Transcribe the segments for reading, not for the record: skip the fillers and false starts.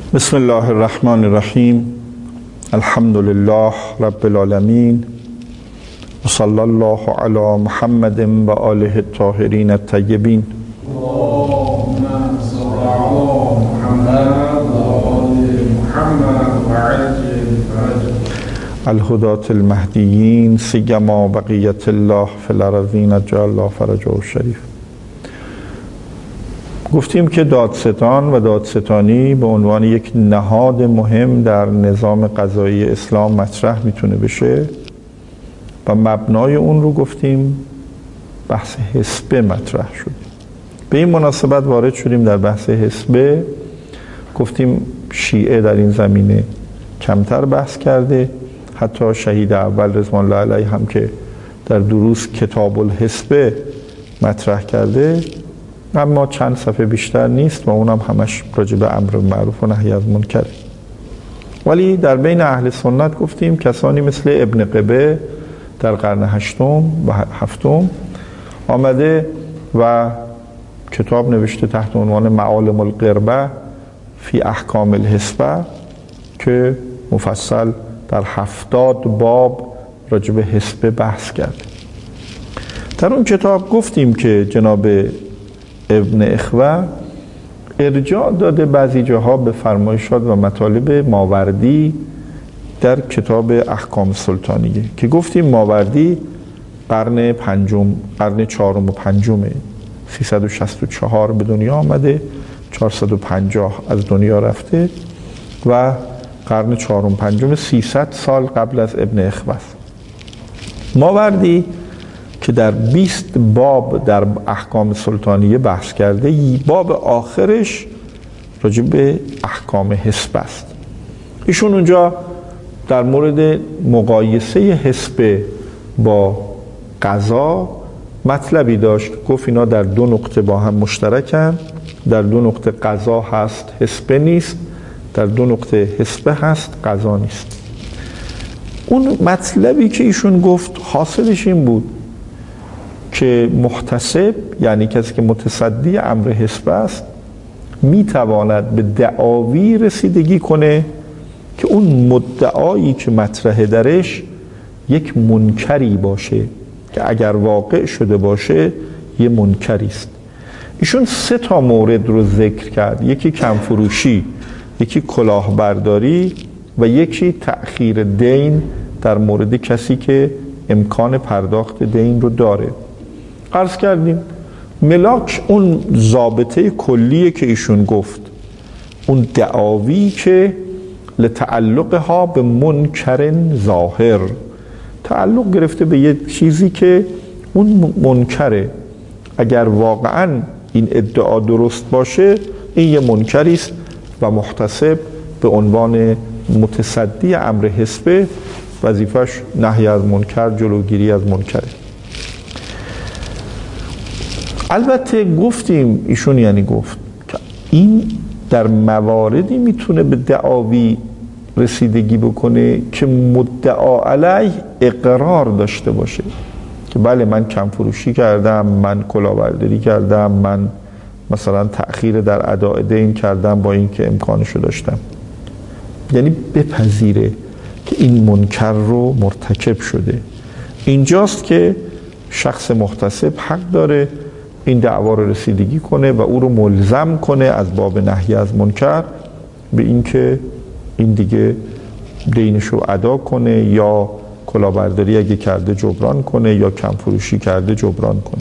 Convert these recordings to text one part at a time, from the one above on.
بسم الله الرحمن الرحیم. الحمد لله رب العالمین و صلی الله علی محمد و آله الطاهرین الطیبین. اللهم صل على محمد و آل محمد و عجل فرجهم. الهداة المهدیین سیما بقیت الله فی الارضین عجل الله فرجه الشریف. گفتیم که دادستان و دادستانی به عنوان یک نهاد مهم در نظام قضایی اسلام مطرح میتونه بشه و مبنای اون رو گفتیم بحث حسبه مطرح شد. به این مناسبت وارد شدیم در بحث حسبه. گفتیم شیعه در این زمینه کمتر بحث کرده، حتی شهید اول رضوان الله علیه هم که در دروس کتاب الحسبه مطرح کرده، اما چند صفحه بیشتر نیست و اونم همش راجع به امر معروف و نهی از منکر. ولی در بین اهل سنت گفتیم کسانی مثل ابن قبه در قرن هشتم و هفتم آمده و کتاب نوشته تحت عنوان معالم القربه فی احکام الحسبه که مفصل در 70 باب راجع به حسبه بحث کرد. در اون کتاب گفتیم که جناب ابن اخوه ارجاع داده بعضی جاها به فرمایشات و مطالب ماوردی در کتاب احکام سلطانیه که گفتیم ماوردی قرن چهارم و پنجمه، 364 به دنیا آمده، 450 از دنیا رفته و قرن چهارم پنجم 300 سال قبل از ابن اخوه است. ماوردی که در 20 باب در احکام سلطانیه بحث کرده، باب آخرش راجع به احکام حسبه است. ایشون اونجا در مورد مقایسه حسبه با قضا مطلبی داشت. گفت اینا در دو نقطه با هم مشترکن، در دو نقطه قضا هست حسبه نیست، در دو نقطه حسبه هست قضا نیست. اون مطلبی که ایشون گفت حاصلش این بود که محتسب، یعنی کسی که متصدی امر حسبه است، میتواند به دعاوی رسیدگی کنه که اون مدعایی که مطرح درش یک منکری باشه که اگر واقع شده باشه یه منکری است. ایشون 3 تا مورد رو ذکر کرد، یکی کمفروشی، یکی کلاهبرداری و یکی تأخیر دین در مورد کسی که امکان پرداخت دین رو داره. عرض کردیم ملاک اون ضابطه کلیه که ایشون گفت، اون دعاوی که لتعلقها به منکر ظاهر، تعلق گرفته به یه چیزی که اون منکره، اگر واقعا این ادعا درست باشه این یه منکری است و محتسب به عنوان متصدی امر حسبه وظیفش نهی از منکر، جلوگیری از منکره. البته گفتیم ایشون یعنی گفت که این در مواردی میتونه به دعاوی رسیدگی بکنه که مدعا علیه اقرار داشته باشه که بله من کم فروشی کردم، من کلاهبرداری کردم، من مثلا تأخیر در اداء دین کردم با اینکه امکانشو داشتم، یعنی بپذیره که این منکر رو مرتکب شده. اینجاست که شخص محتسب حق داره این دعوا رو رسیدگی کنه و او رو ملزم کنه از باب نهی از منکر به اینکه این دیگه دینش رو ادا کنه یا کلاهبرداری اگه کرده جبران کنه یا کم فروشی کرده جبران کنه.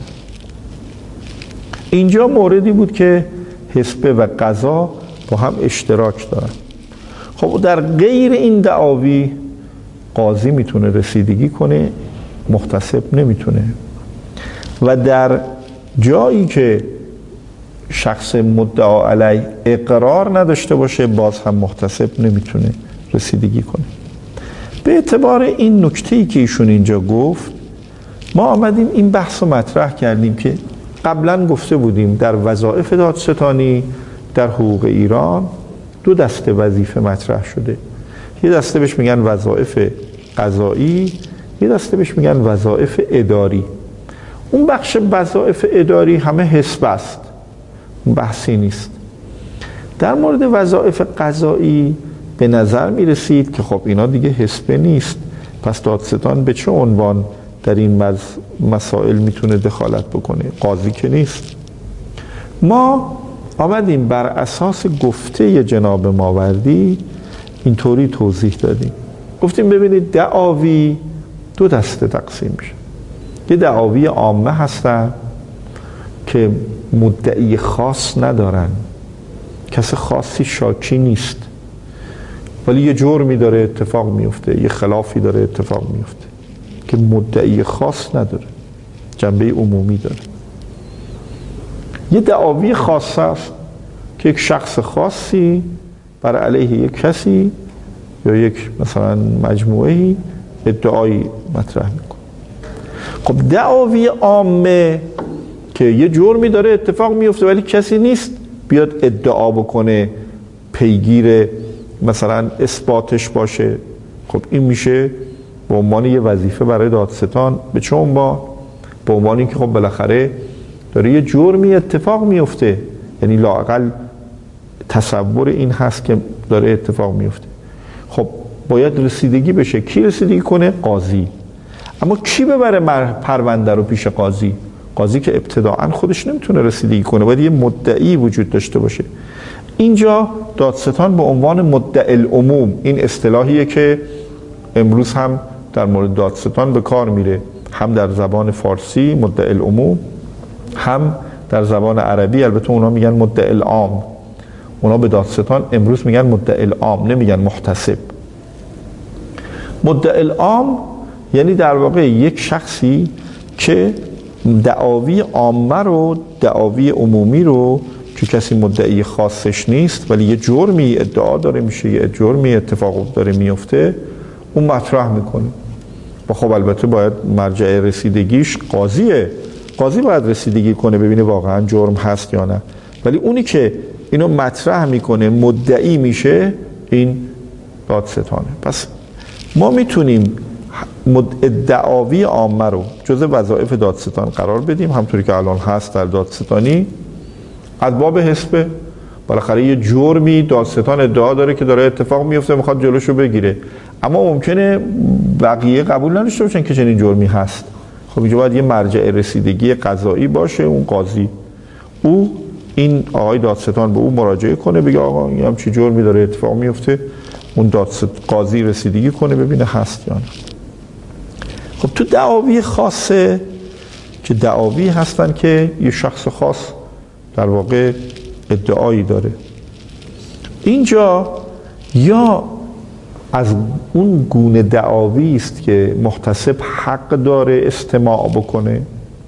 اینجا موردی بود که حسبه و قضا با هم اشتراک دارن. خب در غیر این دعاوی قاضی میتونه رسیدگی کنه، محتسب نمیتونه. و در جایی که شخص مدعا علیه اقرار نداشته باشه باز هم محتسب نمیتونه رسیدگی کنه. به اعتبار این نکته‌ای که ایشون اینجا گفت ما آمدیم این بحث رو مطرح کردیم که قبلا گفته بودیم در وظایف دادستانی در حقوق ایران 2 دسته وظیفه مطرح شده. یه دسته بهش میگن وظایف قضایی، یه دسته بهش میگن وظایف اداری. اون بخش وظایف اداری همه حسبه است، بحثی نیست. در مورد وظایف قضایی به نظر می رسید که خب اینا دیگه حسبه نیست، پس دادستان به چه عنوان در این مسائل میتونه دخالت بکنه؟ قاضی که نیست. ما آمدیم بر اساس گفته جناب ماوردی اینطوری توضیح دادیم، گفتیم ببینید دعاوی دو دسته تقسیم میشه. یه دعاوی عامه هستن که مدعی خاص ندارن، کس خاصی شاکی نیست، ولی یه جرمی داره اتفاق میفته، یه خلافی داره اتفاق میفته که مدعی خاص نداره، جنبه عمومی داره. یه دعاوی خاص است که یک شخص خاصی بر علیه یک کسی یا یک مثلا مجموعه‌ای ادعایی مطرح میکنه. خب دعاوی عامه که یه جرمی داره اتفاق میفته ولی کسی نیست بیاد ادعا بکنه، پیگیر مثلا اثباتش باشه، خب این میشه به عنوان یه وظیفه برای دادستان. به چه عنوان؟ به عنوان اینکه خب بالاخره داره یه جرمی اتفاق میفته، یعنی لااقل تصور این هست که داره اتفاق میفته. خب باید رسیدگی بشه. کی رسیدگی کنه؟ قاضی. اما کی ببره پرونده رو پیش قاضی؟ قاضی که ابتداعا خودش نمیتونه رسیدگی کنه، باید یه مدعی وجود داشته باشه. اینجا دادستان به عنوان مدعی العموم، این اصطلاحیه که امروز هم در مورد دادستان به کار میره، هم در زبان فارسی مدعی العموم، هم در زبان عربی. البته اونا میگن مدعی العام، اونا به دادستان امروز میگن مدعی العام، نمیگن محتسب. مدعی العام یعنی در واقع یک شخصی که دعاوی عامه رو، دعاوی عمومی رو که کسی مدعی خاصش نیست ولی یه جرمی ادعا داره میشه، یه جرمی اتفاق داره میفته، اون مطرح میکنه. و خب البته باید مرجع رسیدگیش قاضیه، قاضی باید رسیدگی کنه ببینه واقعا جرم هست یا نه، ولی اونی که اینو مطرح میکنه، مدعی میشه، این دادستانه. پس ما میتونیم دعاوی عامه رو جزء وظایف دادستان قرار بدیم، همطوری که الان هست در دادستانی. ادباب حسبه، بالاخره یه جرمی دادستان ادعا داره که داره اتفاق میفته، میخواد جلوشو بگیره، اما ممکنه بقیه قبول نداشته باشن که چنین جرمی هست. خب اینجا باید یه مرجع رسیدگی قضایی باشه، اون قاضی. او این آقای دادستان به او مراجعه کنه، بگه آقا این هم چی جرمی داره اتفاق میفته، اون قاضی رسیدگی کنه ببینه هست یا نه. خب تو دعاوی خاصه که دعاوی هستن که یه شخص خاص در واقع ادعایی داره، اینجا یا از اون گونه دعاوی است که محتسب حق داره استماع بکنه،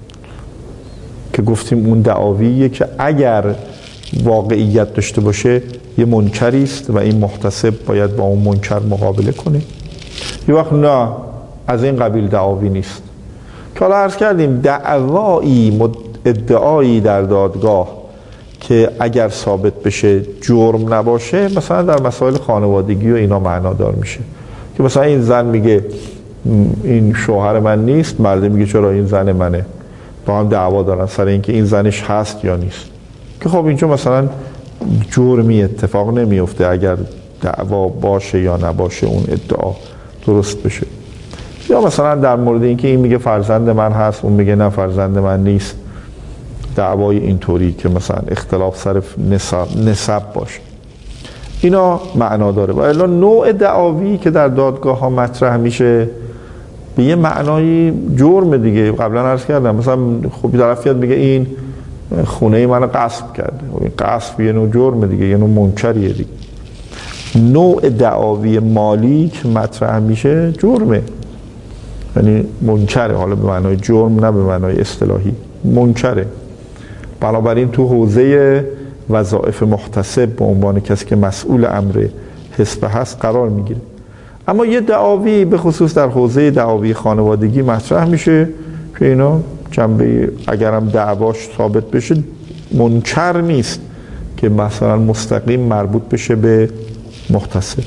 که گفتیم اون دعاویه که اگر واقعیت داشته باشه یه منکری است و این محتسب باید با اون منکر مقابله کنه. یه وقت نه، از این قبیل دعاوی نیست که حالا عرض کردیم دعوایی، ادعایی در دادگاه که اگر ثابت بشه جرم نباشه، مثلا در مسائل خانوادگی و اینا معنادار میشه، که مثلا این زن میگه این شوهر من نیست، مرد میگه چرا این زن منه، با هم دعوا دارن سر اینکه این زنش هست یا نیست، که خب اینجا مثلا جرمی اتفاق نمیفته اگر دعوا باشه یا نباشه اون ادعا درست بشه. یا مثلا در مورد اینکه این میگه فرزند من هست، اون میگه نه فرزند من نیست، دعوای اینطوری که مثلا اختلاف سر نسب باشه، اینا معنا داره. و الا نوع دعاوی که در دادگاه ها مطرح میشه به یه معنای جرم دیگه. قبلا عرض کردم مثلا خب طرف میاد میگه این خونه منو غصب کرده، این غصب یه نوع جرم دیگه، یه نوع منکریه دیگه. نوع دعاوی مالی که مطرح میشه جرمه، یعنی منکره، حالا به معنای جرم نه به معنای اصطلاحی، منکره. بنابراین تو حوزه وظایف محتسب به عنوان کسی که مسئول امر حسبه هست قرار میگیره. اما یه دعاوی به خصوص در حوزه دعاوی خانوادگی مطرح میشه که اینا جنبه اگرم دعواش ثابت بشه منکر نیست که مثلا مستقیم مربوط بشه به محتسب.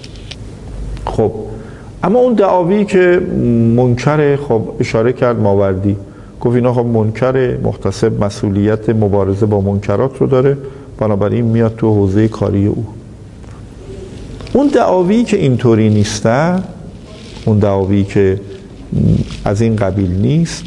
خب اما اون دعاوی که منکره، خب اشاره کرد ماوردی، گفت اینا خب منکره، محتسب مسئولیت مبارزه با منکرات رو داره، بنابراین میاد تو حوزه کاری او. اون دعاوی که اینطوری نیستن، اون دعاوی که از این قبیل نیست،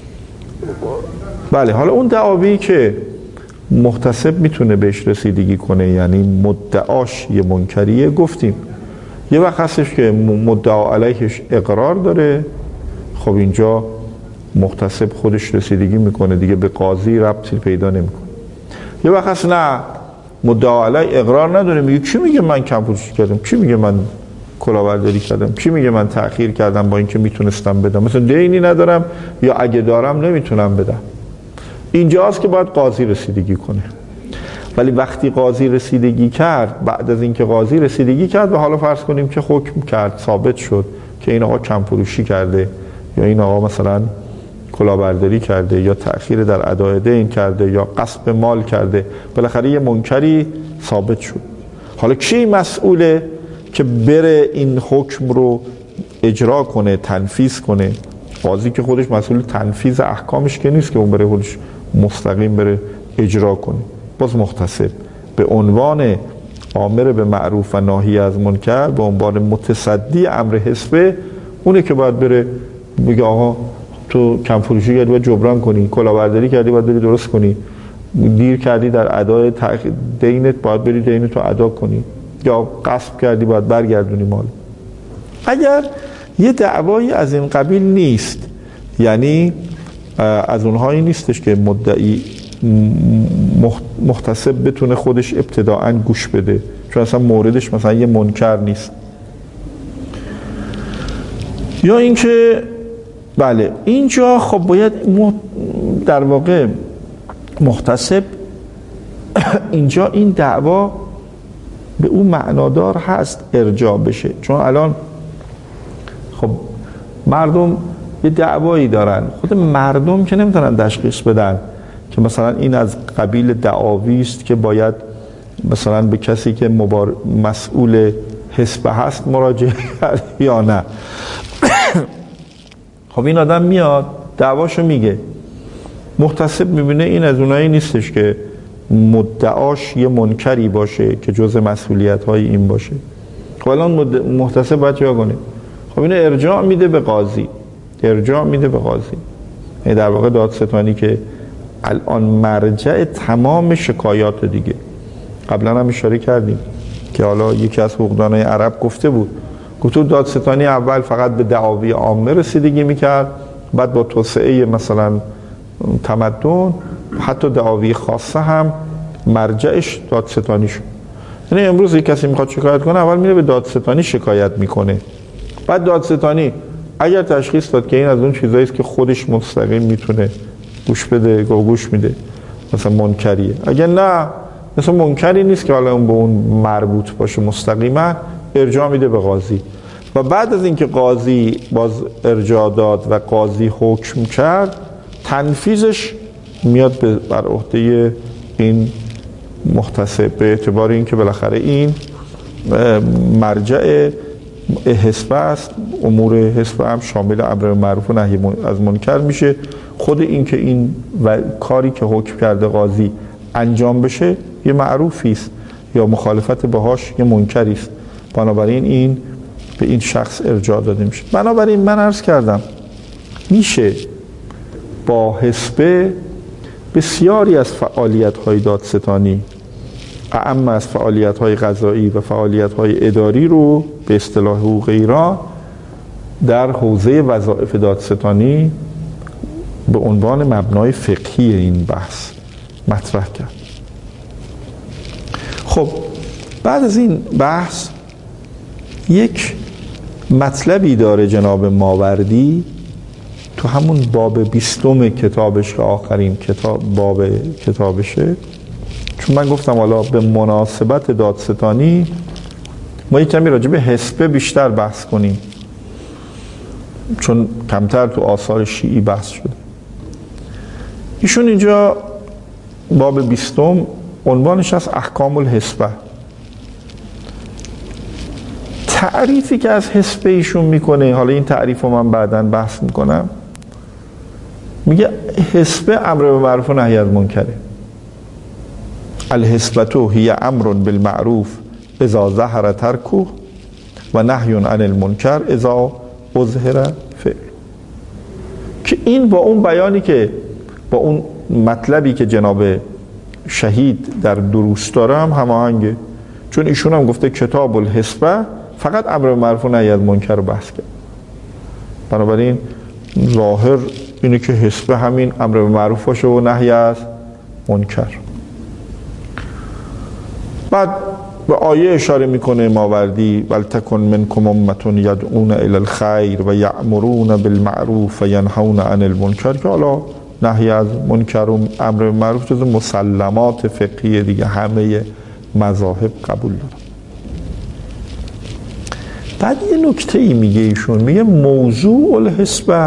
بله، حالا اون دعاوی که محتسب میتونه بهش رسیدگی کنه، یعنی مدعاش یه منکریه، گفتیم یه وقت هستش که مدعا علیهش اقرار داره، خب اینجا محتسب خودش رسیدگی میکنه دیگه، به قاضی ربطی پیدا نمیکنه. یه وقت هست نه، مدعا علیه اقرار نداره، میگه کی میگه من کم‌پوشی کردم، کی میگه من کلاهبرداری کردم، کی میگه من تأخیر کردم با اینکه میتونستم بدم، مثلا دینی ندارم یا اگه دارم نمیتونم بدم. اینجاست که باید قاضی رسیدگی کنه. ولی وقتی قاضی رسیدگی کرد، بعد از اینکه قاضی رسیدگی کرد و حالا فرض کنیم که حکم کرد، ثابت شد که این آقا کم‌فروشی کرده یا این آقا مثلا کلاهبرداری کرده یا تأخیر در ادای دین کرده یا غصب مال کرده، بالاخره یه منکری ثابت شد. حالا کی مسئوله که بره این حکم رو اجرا کنه، تنفیذ کنه؟ قاضی که خودش مسئول تنفیذ احکامش که نیست که اون بره خودش مستقیم بره اجرا کنه. باز محتسب به عنوان آمر به معروف و ناهی از منکر، به عنوان متصدی امر حسبه، اونه که باید بره بگه آقا تو کم فروشی کردی باید جبران کنی، کلاهبرداری کردی باید بری درست کنی، دیر کردی در ادای دینت باید بری دینتو ادا کنی، یا غصب کردی باید برگردونی مال. اگر یه دعوایی از این قبیل نیست، یعنی از اونهایی نیستش که مدعی محتسب بتونه خودش ابتداعاً گوش بده، چون اصلا موردش مثلا یه منکر نیست، یا اینکه بله اینجا خب باید در واقع محتسب اینجا این دعوا به اون معنادار هست ارجاع بشه، چون الان خب مردم یه دعوایی دارن، خود مردم که نمیتونن تشخیص بدن که مثلا این از قبیل دعاوی است که باید مثلا به کسی که مسئول حسب هست مراجعه کرد یا نه. خب این آدم میاد دعواشو میگه، محتسب میبینه این از اونایی نیستش که مدعاش یه منکری باشه که جز مسئولیت های این باشه. خب الان محتسب باید چه کنه؟ خب اینو ارجاع میده به قاضی، ارجاع میده به قاضی. این در واقع دادستانی که الان مرجع تمام شکایات دیگه. قبلا هم اشاره کردیم که حالا یکی از حقوقدانای عرب گفته بود، گفت دادستانی اول فقط به دعاوی عامه رسیدگی میکرد، بعد با توسعه مثلا تمدن حتی دعاوی خاصه هم مرجعش دادستانی شد. یعنی امروز یک کسی میخواد شکایت کنه، اول میره به دادستانی شکایت میکنه، بعد دادستانی اگر تشخیص داد که این از اون چیزایی است که خودش مستقیم میتونه گوش بده، گوش میده، مثلا منکریه. اگر نه مثلا منکری نیست که حالا اون به اون مربوط باشه مستقیما، ارجاع میده به قاضی. و بعد از اینکه قاضی باز ارجاع داد و قاضی حکم کرد، تنفیذش میاد بر عهده این محتسب، به اعتبار اینکه بالاخره این مرجع حسب است، امور حسب هم شامل امر معروف و نهی از منکر میشه. خود این که این و کاری که حکم کرده قاضی انجام بشه یه معروفی است یا مخالفت باهاش یه منکری است، بنابراین این به این شخص ارجاع داده میشه. بنابراین من عرض کردم میشه با حسبه بسیاری از فعالیت‌های دادستانی، اعم از فعالیت‌های قضایی و فعالیت‌های اداری رو به اصطلاح حقوق ایران در حوزه وظایف دادستانی به عنوان مبنای فقهی این بحث مطرح کرد. خب بعد از این بحث یک مطلبی داره جناب ماوردی تو همون باب 20 کتابش که آخرین باب کتابشه، چون من گفتم حالا به مناسبت دادستانی ما یک کمی راجع به حسبه بیشتر بحث کنیم، چون کمتر تو آثار شیعی بحث شده. ایشون اینجا باب 20 عنوانش از احکام الحسبه. تعریفی که از حسبه ایشون میکنه، حالا این تعریف رو من بعداً بحث میکنم، میگه حسبه امر به معروف و نهی از منکره. الحسبة هی امر بالمعروف اذا ظهر ترکه و نهی عن المنکر اذا اظهر فعل. که این با اون بیانی که با اون مطلبی که جناب شهید در دروس داره هم هماهنگه، چون ایشون هم گفته کتاب الحسبه فقط امر معروف و نهی از منکر رو بحث کرد. بنابراین ظاهر اینه که حسبه همین امر معروف باشه و نهی از منکر. بعد به آیه اشاره میکنه ماوردی ولتکن منکم امة یدعون الی الخیر و یأمرون بالمعروف و ینهون عن المنکر، که حالا نهی از منکر و امر معروف جز مسلمات فقهی دیگه همه مذاهب قبول دارن. بعد یه نکته ای میگه ایشون، میگه موضوع الحسبه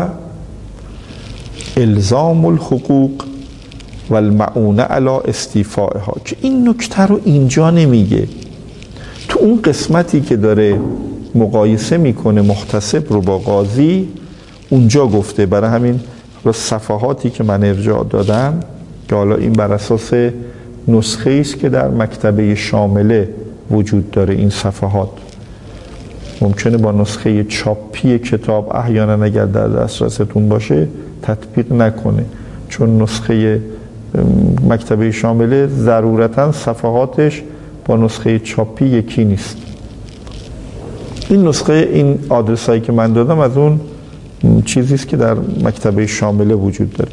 الزام الحقوق و المعونه علی استیفائها. که این نکته رو اینجا نمیگه، تو اون قسمتی که داره مقایسه میکنه محتسب رو با قاضی اونجا گفته. برای همین صفحاتی که من ارجاع دادم که حالا این بر اساس نسخه است که در مکتبه شامله وجود داره، این صفحات ممکنه با نسخه چاپی کتاب احیانا اگر در دسترستون باشه تطبیق نکنه، چون نسخه مکتبه شامله ضرورتا صفحاتش با نسخه چاپی یکی نیست. این نسخه، این آدرس هایی که من دادم از اون چیزیست که در مکتبه شامله وجود داره.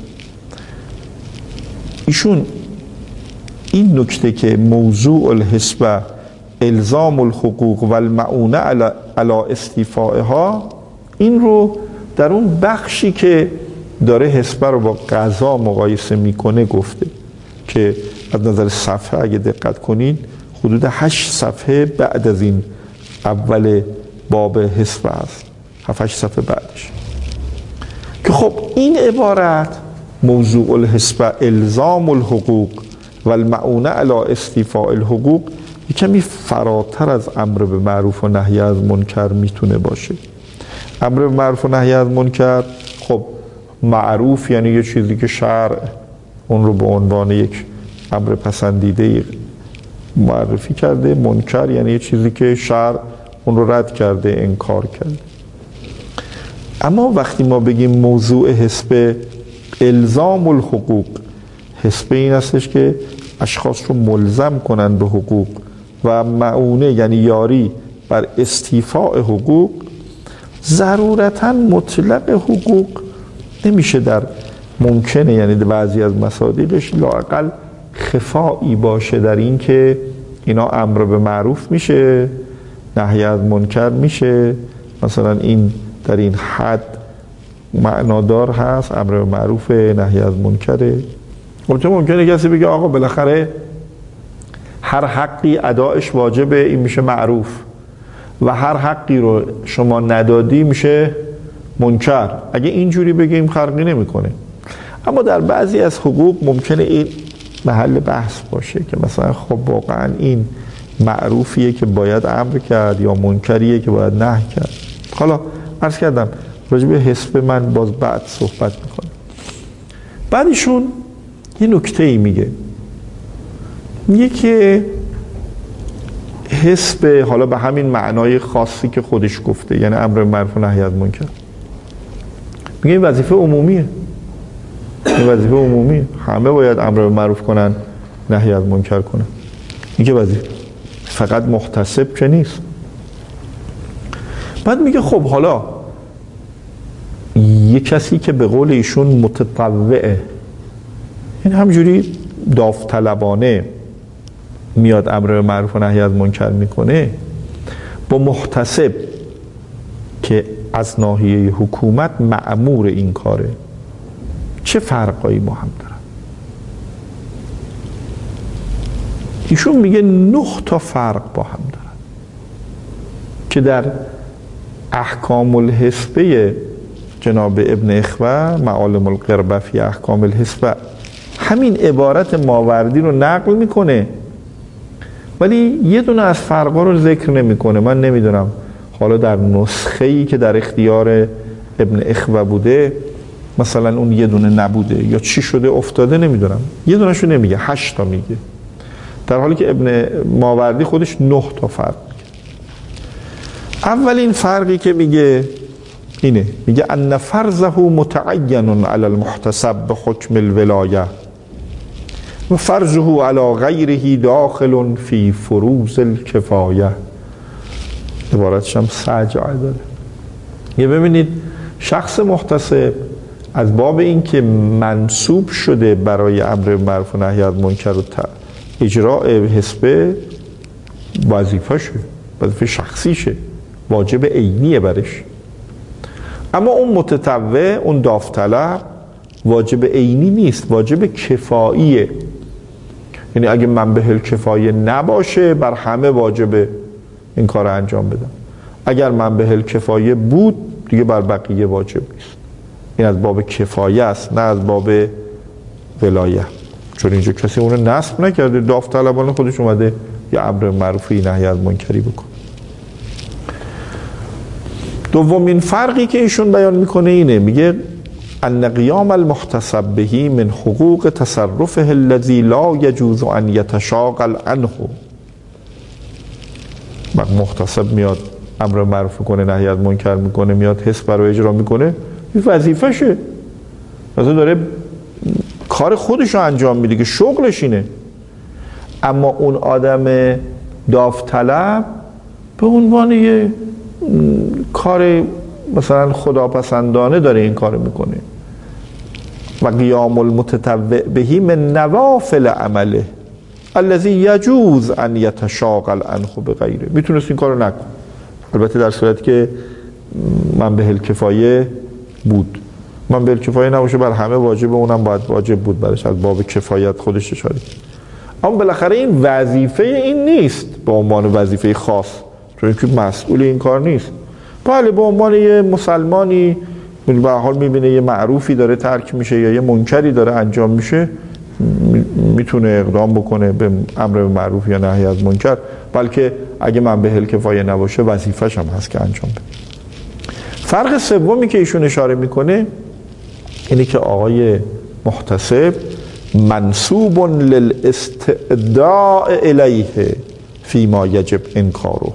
ایشون این نکته که موضوع الحسبه الزام الحقوق و المعونه علی استیفائها، این رو در اون بخشی که داره حسبه رو با قضا مقایسه میکنه گفته، که از نظر صفحه اگه دقت کنید حدود 8 صفحه بعد از این اول باب حسبه هست، 7-8 صفحه بعدش، که خب این عبارت موضوع الحسبه الزام الحقوق و المعونه علی استیفاء الحقوق کمی فراتر از امر به معروف و نهی از منکر میتونه باشه. امر به معروف و نهی از منکر، خب معروف یعنی یه چیزی که شرع اون رو به عنوان یک امر پسندیده معرفی کرده، منکر یعنی یه چیزی که شرع اون رو رد کرده، انکار کرده. اما وقتی ما بگیم موضوع حسبه الزام الحقوق، حسبه این هستش که اشخاص رو ملزم کنن به حقوق، و معونه یعنی یاری بر استیفاء حقوق. ضرورتا مطلق حقوق نمیشه در ممکنه، یعنی بعضی از مصادیقش لااقل خفایی باشه در این که اینا امر به معروف میشه، نهی از منکر میشه، مثلا این در این حد معنادار هست، امر به معروف نهی از منکره. البته ممکنه کسی بگه آقا بالاخره هر حقی ادایش واجبه، این میشه معروف، و هر حقی رو شما ندادی میشه منکر. اگه اینجوری بگیم فرقی نمیکنه. اما در بعضی از حقوق ممکنه این محل بحث باشه که مثلا خب واقعا این معروفیه که باید امر کرد یا منکریه که باید نهی کرد. حالا عرض کردم راجع به حسب من باز بعد صحبت میکنم. بعدشون یه نکته ای میگه که حسب حالا به همین معنای خاصی که خودش گفته، یعنی امر معروف و نهی از منکر، میگه این وظیفه عمومیه، این وظیفه عمومیه، همه باید امر معروف کنن نهی از منکر کنن. این که وظیفه فقط محتسب که نیست. بعد میگه خب حالا یه کسی که به قول ایشون متطوعه، این همجوری داوطلبانه میاد امر معروف و نهی از منکر میکنه، با محتسب که از ناحیه حکومت مأمور این کاره، چه فرقایی با هم دارن؟ ایشون میگه 9 تا فرق با هم دارن که در احکام الحسبه جناب ابن اخوه معالم القربه فی احکام الحسبه همین عبارت ماوردی رو نقل میکنه، ولی یه دونه از فرقا رو ذکر نمیکنه. من نمیدونم حالا در نسخه‌ای که در اختیار ابن اخوه بوده مثلا اون یه دونه نبوده یا چی شده افتاده، نمیدونم. یه دونه‌شو نمیگه، 8 تا میگه. در حالی که ابن ماوردی خودش 9 تا فرق میگه. اولین فرقی که میگه اینه، میگه ان فرضه متعین علی المحتسب بحکم الولایه و فرضه علی غیره داخل فی فروض الکفایه. عبارتش هم سجعه داره. یه ببینید شخص محتسب از باب این که منصوب شده برای امر معروف و نهی از منکر و اجراء حسبه، وظیفه شخصیشه، واجب عینیه برش. اما اون متطوع، اون داوطلب، واجب عینی نیست، واجب کفاییه. یعنی اگه منبع الکفایه نباشه بر همه واجب این کار رو انجام بدم. اگر منبع الکفایه بود دیگه بر بقیه واجب نیست. این از باب کفایه است، نه از باب ولایه. چون اینجا کسی اونو نصب نکرده، داوطلبانه خودش اومده یه امر معروفی نهی از منکری بکن. دومین فرقی که ایشون بیان میکنه اینه، میگه ان قیام المحتسب به من حقوق تصرفه الذی لا یجوز ان یتشاغل عنه. محتسب میاد امر معروف کنه، نهی از منکر میکنه، میاد حسب رو اجرا میکنه، این وظیفشه، مثلا داره کار خودش رو انجام میده که شغلش اینه. اما اون آدم داوطلب به عنوان یه کار مثلا خداپسندانه داره این کار میکنه. و قیام المتطوع بهی من نوافل عمله الذی یجوز ان یتشاغل عنه بغیره. میتونست این کارو نکن، البته در صورتی که منبع الکفایه بود. منبع الکفایه نباشه بر همه واجب، اونم باید واجب بود برش، از باب کفایت خودش اشاره. اما بالاخره این وظیفه این نیست به عنوان وظیفه خاص، چون اینکه مسئول این کار نیست. بله به عنوان یه مسلمانی به هر حال میبینه یه معروفی داره ترک میشه یا یه منکری داره انجام میشه، میتونه اقدام بکنه به امر معروف یا نهی از منکر، بلکه اگه منبع الکفایه نباشه وظیفه‌ش هم هست که انجام بده. فرق سومی که ایشون اشاره میکنه اینه که آقای محتسب منصوب للاستعداء الیه فیما یجب انکاره.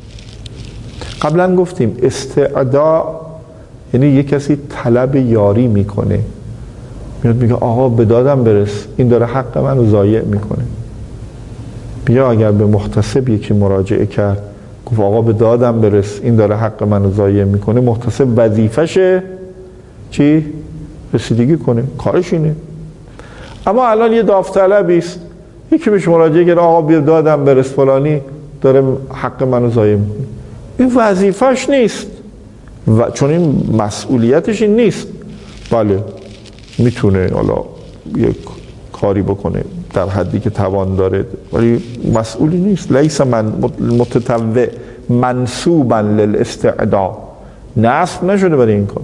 قبلا گفتیم استعداء یعنی یک کسی طلب یاری میکنه، میاد میگه آقا به دادم برس، این داره حق منو ضایع میکنه. بیا اگر به محتسب یکی مراجعه کرد گفت آقا به دادم برس، این داره حق منو ضایع میکنه، محتسب وظیفشه چی؟ رسیدگی کنه، کارش اینه. اما الان یه داوطلبی است، یکی بهش مراجعه کرد آقا بیا دادم برس، فلانی داره حق منو ضایع میکنه، این وظیفش نیست و چون این مسئولیتش این نیست. بله میتونه حالا یک کاری بکنه در حدی که توان داره، ولی مسئولی نیست. لیس من متطوع منصوبا للاستعداء، نصب نشده برای این کار.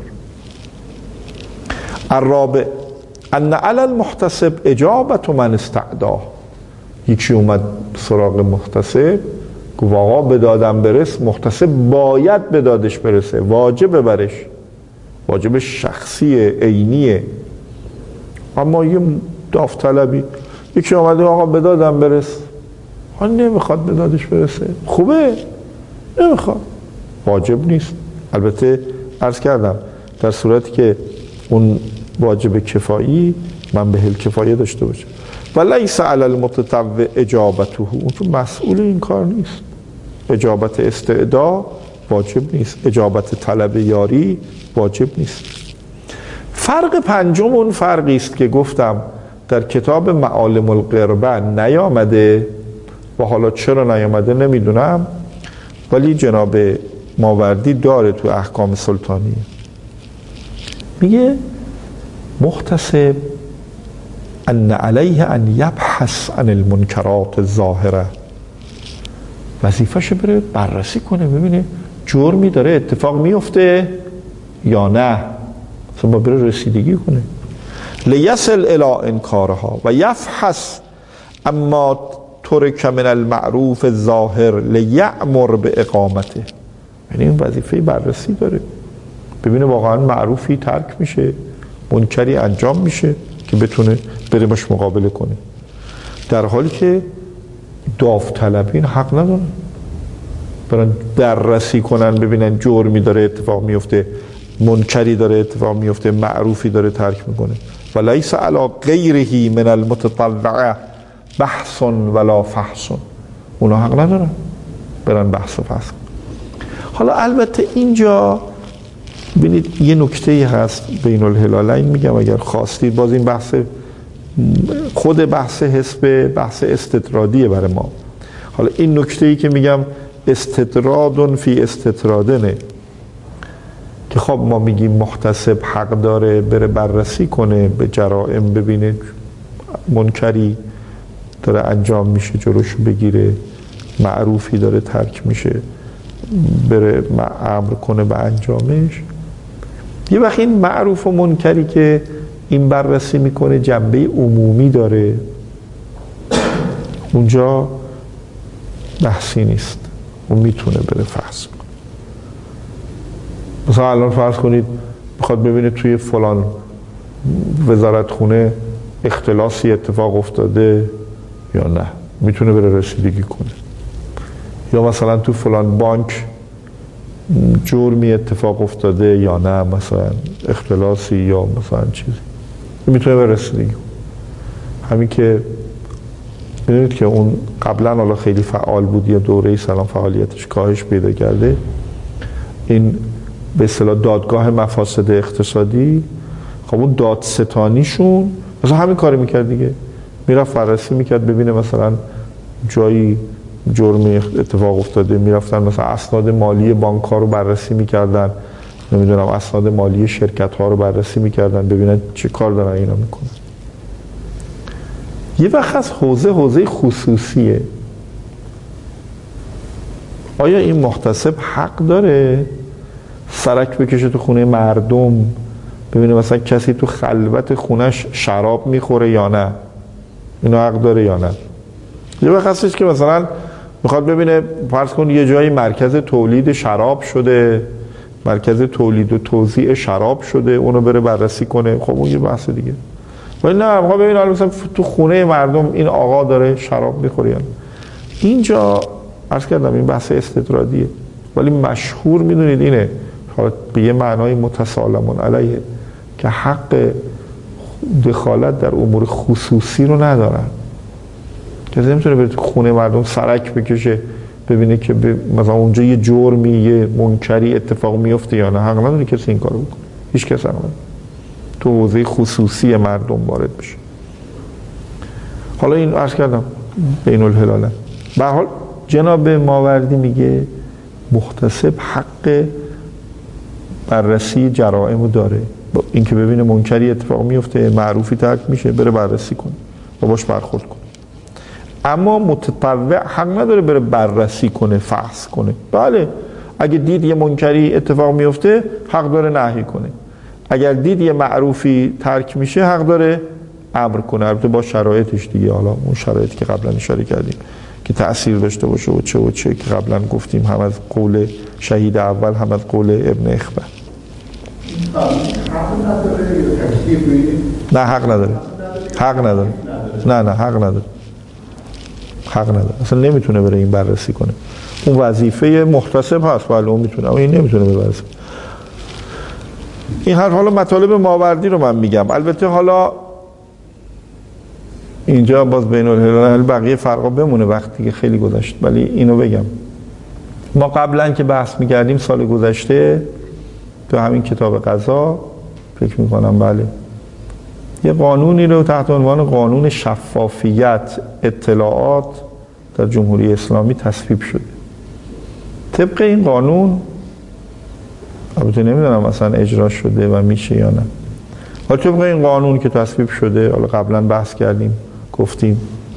الرابع ان علی المحتسب اجابت من استعدا. یکی اومد سراغ محتسب گفت آقا به دادم برس، محتسب باید به دادش برسه، واجب برش، واجب شخصی عینیه. اما یه داوطلبی یکی اومده آقا به دادم برس، حال نمیخواد به دادش برسه، خوبه نمیخواد، واجب نیست. البته عرض کردم در صورتی که اون واجب کفایی منبع الکفایه داشته باشه. و لیس علی المتطوع اجابته، اون تو مسئول این کار نیست. اجابت استعدا واجب نیست، اجابت طلب یاری واجب نیست. فرق پنجم اون فرقی است که گفتم در کتاب معالم القربه نیامده و حالا چرا نیامده نمیدونم، ولی جناب ماوردی داره تو احکام سلطانیه. میگه محتسب ان علیه ان یبحث عن المنکرات الظاهره، وظیفه‌ش بره بررسی کنه ببینه جرمی داره اتفاق میفته یا نه، مثلا بره رسیدگی کنه. لیصل الی انکارها و یفحص اما ترک من المعروف الظاهر لیأمر به اقامته. یعنی این وظیفه بررسی داره، ببینه واقعا معروفی ترک میشه، منکری انجام میشه که بتونه بره باش مقابله کنه. در حالی که داوطلبی این حق ندارن برن دررسی کنن ببینن جرمی داره اتفاق میفته، منکری داره اتفاق میفته، معروفی داره ترک میکنه. و لیس علی غیره من المتطلع بحث ولا فحص، اونا حق ندارن برن بحث و فحص. حالا البته اینجا ببینید یه نکته هست بین الهلالین، میگم اگر خواستید باز این بحث خود بحث حسب بحث استطرادیه برای ما. حالا این نکته‌ای که میگم استطراد فی استطرادنه که خب ما میگیم محتسب حق داره بره بررسی کنه به جرائم، ببینه منکری داره انجام میشه جلوشو بگیره، معروفی داره ترک میشه بره امر کنه به انجامش. یه وقت این معروف و منکری که این بررسی میکنه جنبه عمومی داره، اونجا بحثی نیست، اون میتونه بره فحص کنه. مثلا الان فرض کنید بخواد ببینه توی فلان وزارتخونه اختلاسی اتفاق افتاده یا نه، میتونه بره رسیدگی کنه. یا مثلا تو فلان بانک جرمی اتفاق افتاده یا نه، مثلا اختلاسی یا مثلا چیزی، میتونه بره رسیدگی کنه. همین که میدونید که اون قبلا حالا خیلی فعال بود، یه دوره سلام فعالیتش کاهش پیدا کرده، این به اصطلاح دادگاه مفاسد اقتصادی، خب اون دادستانیشون مثلا همین کاری میکرد دیگه، میرفت بررسی میکرد ببینه مثلا جایی جرمی اتفاق افتاده، میرفتن مثلا اسناد مالی بانک ها رو بررسی میکردن، نمیدونم اسناد مالی شرکت ها رو بررسی میکردن ببینن چه کار دارن اینا میکنن. یه وقت از حوزه خصوصیه، آیا این محتسب حق داره سرک بکشه تو خونه مردم ببینه مثلا کسی تو خلوت خونش شراب میخوره یا نه، اینو حق داره یا نه؟ یه وقت هستش که مثلا میخواد ببینه فرض کن یه جایی مرکز تولید شراب شده، مرکز تولید و توزیع شراب شده، اونو بره بررسی کنه، خب اون یه بحث دیگه. ولی نه میخواد ببینه مثلا تو خونه مردم این آقا داره شراب میخوره یا نه. اینجا عرض کردم این بحث استطرادیه، ولی مشهور میدونید اینه به یه معنای متسالمون علیه که حق دخالت در امور خصوصی رو ندارن. کسی نمیتونه بره تو خونه مردم سرک بکشه ببینه که مثلا اونجا یه جرمی یه منکری اتفاق میفته یا نه، حق نداره کسی این کارو بکنه، هیچ کس حق نداره تو حوزه خصوصی مردم وارد بشه. حالا این عرض کردم بین الهلالین. به هر حال جناب ماوردی میگه محتسب حق بررسی جرائم داره، با اینکه ببینه منکری اتفاق میفته، معروفی ترک میشه، بره بررسی کنه و باش برخورد کنه. اما متطوع حق نداره بره بررسی کنه، فحص کنه. بله اگه دید یه منکری اتفاق میفته حق داره نهی کنه، اگر دید یه معروفی ترک میشه حق داره امر کنه، البته با شرایطش دیگه. حالا اون شرایطی که قبلا اشاره کردیم که تأثیر داشته باشه و چه که قبلا گفتیم، هم از قول شهید اول هم از قول ابن اخبر. نه حق نداره، حق نداره، نه حق نداره، حق نداره، اصلا نمیتونه بره این بررسی کنه. اون وظیفه محتسب هست، ولی اون میتونه، اما این نمیتونه بره بررسی. این حالا مطالب ماوردی رو من میگم. البته حالا اینجا باز بین الهلالین بقیه فرقا بمونه وقتی که خیلی گذشت، ولی اینو بگم ما قبلا که بحث میکردیم سال گذشته تو همین کتاب قضا فکر میکنم بله یه قانونی رو تحت عنوان قانون شفافیت اطلاعات در جمهوری اسلامی تصویب شده. طبق این قانون البته نمیدونم مثلا اجرا شده و میشه یا نه، ولی طبق این قانون که تصویب شده، حالا قبلا بحث کردیم گفتیم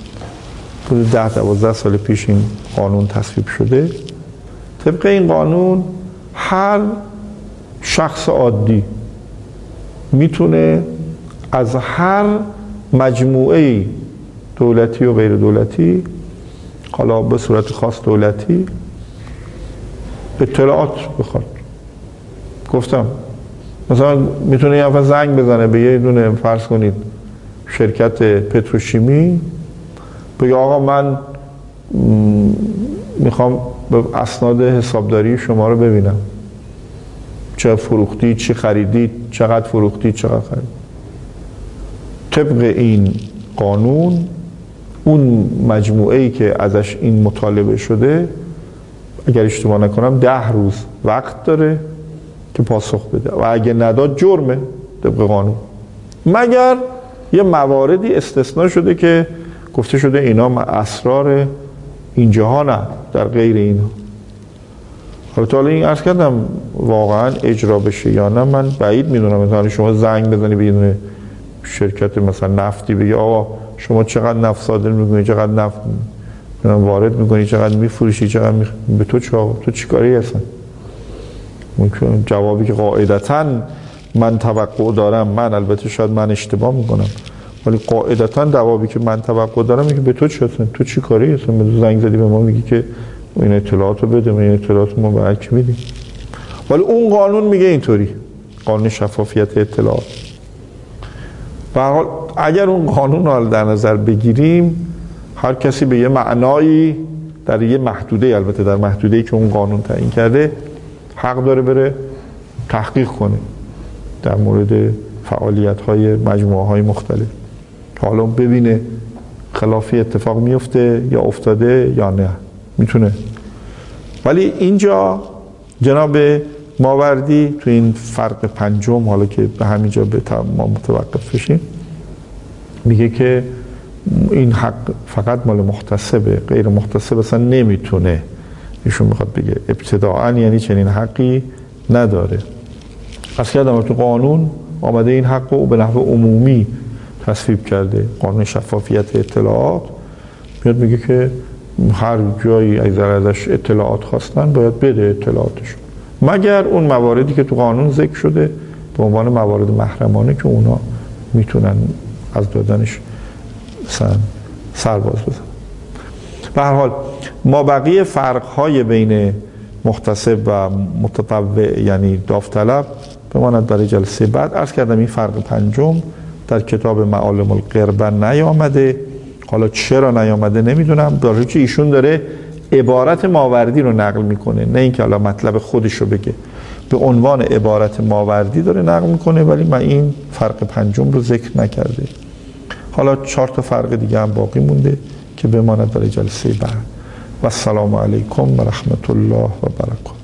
10-12 سال پیش این قانون تصویب شده. طبق این قانون هر شخص عادی میتونه از هر مجموعه دولتی و غیر دولتی، حالا به صورت خاص دولتی، اطلاعات بخواد. گفتم مثلا میتونه یه نفر زنگ بزنه به یه دونه فرض کنید شرکت پتروشیمی، بگه آقا من میخوام به اسناد حسابداری شما رو ببینم، چه فروختی، چه خریدی، چقدر فروختی، چقدر خریدی. طبق این قانون اون مجموعه‌ای که ازش این مطالبه شده، اگر اشتباه نکنم 10 روز وقت داره که پاسخ بده و اگه نداد جرمه طبق قانون، مگر یه مواردی استثناء شده که گفته شده اینا اسرار این جهان، در غیر اینا. حالا این عرض کردم واقعا اجرا بشه یا نه من بعید میدونم. مثلا شما زنگ بزنی به یه شرکت مثلا نفتی بگی آقا شما چقدر نفت صادر میکنی، چقدر نفت وارد میکنی، چقدر میفروشی، چقدر به تو چی کاری هستن؟ ممکن جوابی که قاعدتاً من توقع دارم، من البته شاید من اشتباه میکنم ولی قاعدتاً جوابی که من توقع دارم میگه به تو چی هستن، تو چی کاری هستن؟ به زنگ زدی به ما میگی که این اطلاعات رو بده، این اطلاعات ما به هر کی میدیم. ولی اون قانون میگه اینطوری، قانون شفافیت اطلاعات. به هر حال اگر اون قانون رو در نظر بگیریم، هر کسی به یه معنایی در یه محدوده، البته در محدوده‌ای که اون قانون تعیین کرده، حق داره بره تحقیق کنه در مورد فعالیت‌های مجموعه‌های مختلف، حالا ببینه خلافی اتفاق میفته یا افتاده یا نه، میتونه. ولی اینجا جناب ماوردی تو این فرق پنجم، حالا که به همینجا به ما متوقف بشیم، میگه که این حق فقط مال محتسبه، غیر محتسب اصلا نمیتونه. ایشون میخواد بگه ابتداعا یعنی چنین حقی نداره. از کردم تو قانون آمده این حق رو به نحو عمومی تصویب کرده، قانون شفافیت اطلاعات میاد میگه که هر جایی اگر ازش اطلاعات خواستن باید بده اطلاعاتشون، مگر اون مواردی که تو قانون ذکر شده به عنوان موارد محرمانه که اونا میتونن از دادنش مثلا سرباز بزن. به هر حال ما بقیه فرق‌های بین محتسب و متطوع یعنی داوطلب بماند برای جلسه بعد. عرض کردم این فرق پنجم در کتاب معالم القربه نیامده. حالا چرا نیامده نمیدونم، در حالی که ایشون داره عبارت ماوردی رو نقل میکنه، نه اینکه حالا مطلب خودش رو بگه، به عنوان عبارت ماوردی داره نقل میکنه، ولی من این فرق پنجم رو ذکر نکرده. حالا 4 تا فرق دیگه هم باقی مونده که بماند برای جلسه بعد. و السلام علیکم و رحمت الله و برکاته.